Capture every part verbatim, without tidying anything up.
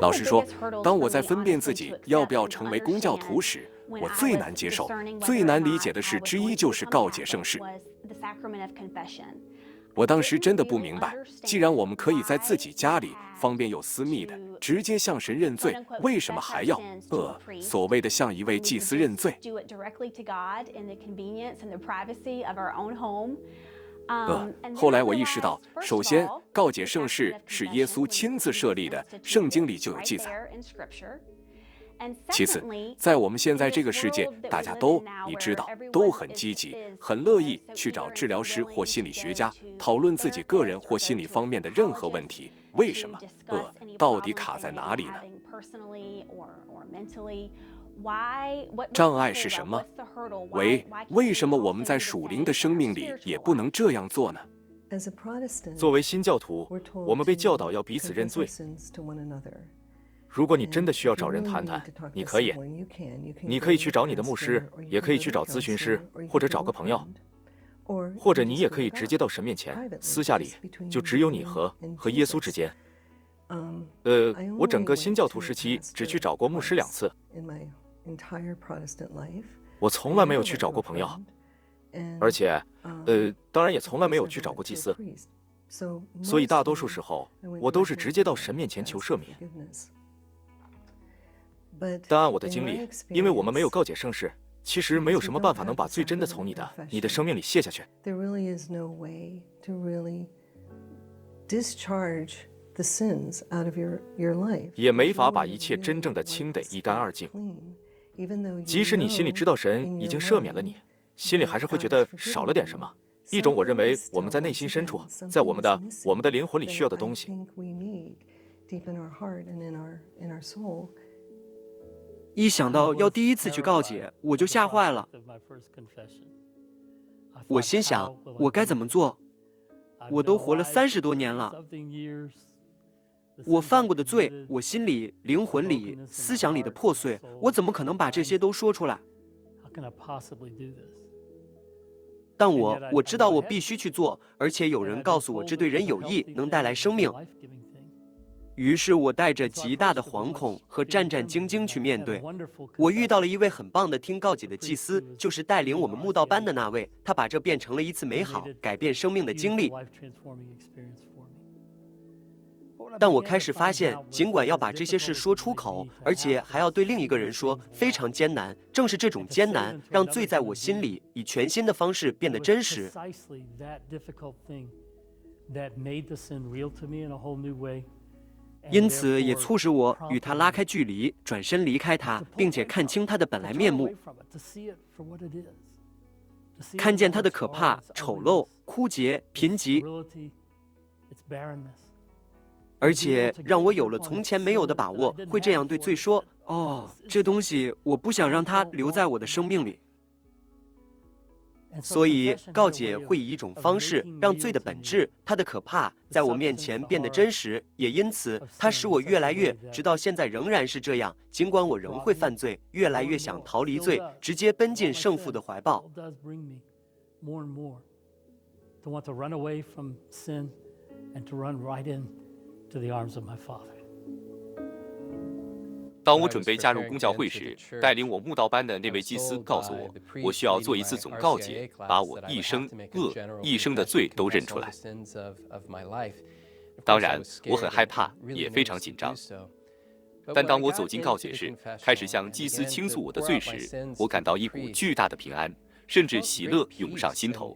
老实说，当我在分辨自己要不要成为公教徒时，我最难接受、最难理解的事之一就是告解圣事。我当时真的不明白，既然我们可以在自己家里方便又私密的直接向神认罪，为什么还要呃所谓的向一位祭司认罪？呃，后来我意识到，首先，告解圣事是耶稣亲自设立的，圣经里就有记载。其次，在我们现在这个世界，大家都你知道都很积极，很乐意去找治疗师或心理学家讨论自己个人或心理方面的任何问题。为什么？呃，到底卡在哪里呢？障碍是什么？喂，为什么我们在属灵的生命里也不能这样做呢？ 作为新教徒，我们被教导要彼此认罪。如果你真的需要找人谈谈，你可以，你可以去找你的牧师，也可以去找咨询师，或者找个朋友，或者你也可以直接到神面前，私下里就只有你和和耶稣之间。呃，我整个新教徒时期只去找过牧师两次，我从来没有去找过朋友，而且，呃，当然也从来没有去找过祭司，所以大多数时候我都是直接到神面前求赦免。但按我的经历，因为我们没有告解圣事，其实没有什么办法能把罪真的从你的你的生命里卸下去。也没法把一切真正的清得一干二净。即使你心里知道神已经赦免了你，心里还是会觉得少了点什么。一种我认为我们在内心深处，在我们的我们的灵魂里需要的东西。 一想到要第一次去告解，我就吓坏了。我心想，我该怎么做？我都活了三十多年了，我犯过的罪，我心里、灵魂里、思想里的破碎，我怎么可能把这些都说出来？但我我知道我必须去做，而且有人告诉我这对人有益，能带来生命。于是我带着极大的惶恐和战战兢兢去面对。我遇到了一位很棒的听告解的祭司，就是带领我们慕道班的那位，他把这变成了一次美好改变生命的经历。但我开始发现，尽管要把这些事说出口，而且还要对另一个人说，非常艰难。正是这种艰难，让罪在我心里以全新的方式变得真实。因此，也促使我与他拉开距离，转身离开他，并且看清他的本来面目，看见他的可怕、丑陋、枯竭、贫瘠，而且让我有了从前没有的把握，会这样对罪说：“哦，这东西我不想让它留在我的生命里。”所以，告解会以一种方式让罪的本质、它的可怕，在我面前变得真实。也因此，它使我越来越，直到现在仍然是这样。尽管我仍会犯罪，越来越想逃离罪，直接奔进圣父的怀抱。 当我准备加入公教会时，带领我慕道班的那位祭司告诉我，我需要做一次总告解，把我一生恶、一生的罪都认出来。当然，我很害怕，也非常紧张。但当我走进告解室，开始向祭司倾诉我的罪时，我感到一股巨大的平安，甚至喜乐涌上心头。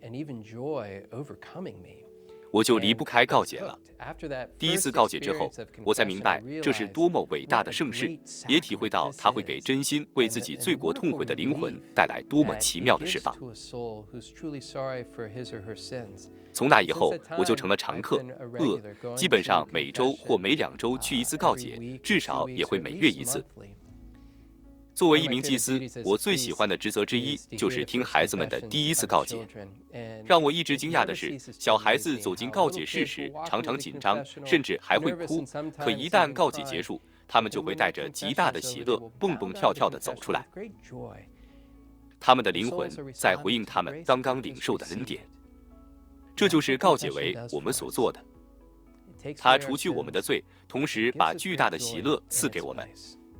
我就离不开告解了。第一次告解之后，我才明白这是多么伟大的盛事，也体会到它会给真心为自己罪过痛悔的灵魂带来多么奇妙的释放。从那以后，我就成了常客，呃，基本上每周或每两周去一次告解，至少也会每月一次。作为一名祭司，我最喜欢的职责之一就是听孩子们的第一次告解。让我一直惊讶的是，小孩子走进告解室时常常紧张，甚至还会哭。可一旦告解结束，他们就会带着极大的喜乐，蹦蹦跳跳地走出来。他们的灵魂在回应他们刚刚领受的恩典。这就是告解为我们所做的。 他除去我们的罪，同时把巨大的喜乐赐给我们。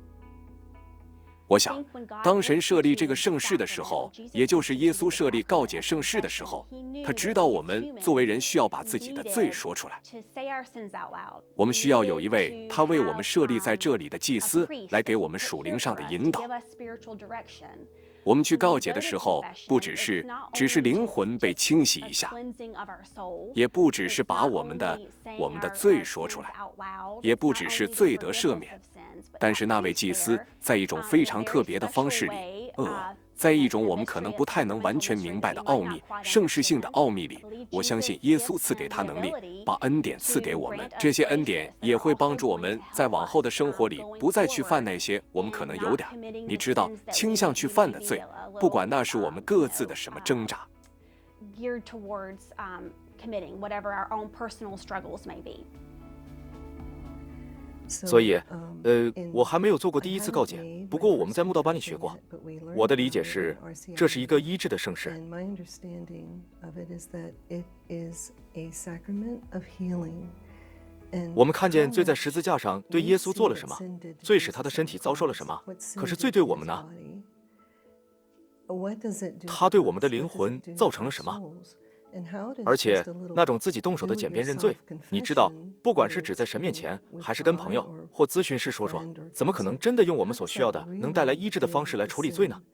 我想，当神设立这个盛世的时候，也就是耶稣设立告解盛世的时候，他知道我们作为人需要把自己的罪说出来。我们需要有一位他为我们设立在这里的祭司来给我们属灵上的引导。我们去告解的时候，不只是只是灵魂被清洗一下，也不只是把我们的我们的罪说出来，也不只是罪得赦免。但是那位祭司在一种非常特别的方式里，呃，在一种我们可能不太能完全明白的奥秘、盛世性的奥秘里，我相信耶稣赐给他能力，把恩典赐给我们。这些恩典也会帮助我们在往后的生活里不再去犯那些我们可能有点，你知道，倾向去犯的罪，不管那是我们各自的什么挣扎。 所以，呃，我还没有做过第一次告解，不过我们在慕道班里学过。我的理解是，这是一个医治的盛世。我们看见罪在十字架上对耶稣做了什么，罪使他的身体遭受了什么。可是罪对我们呢？他对我们的灵魂造成了什么？而且那种自己动手的简便认罪，你知道，不管是指在神面前，还是跟朋友或咨询师说说，怎么可能真的用我们所需要的、能带来医治的方式来处理罪呢？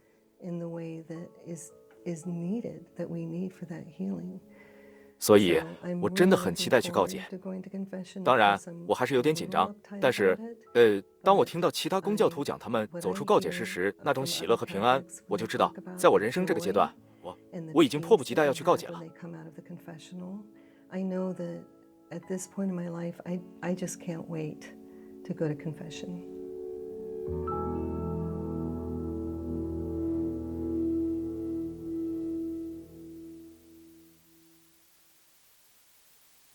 所以，我真的很期待去告解。当然，我还是有点紧张，但是，呃，当我听到其他公教徒讲他们走出告解室时那种喜乐和平安，我就知道，在我人生这个阶段。我我已经迫不及待要去告解了。I know that at this point in my life, I I just can't wait to go to confession.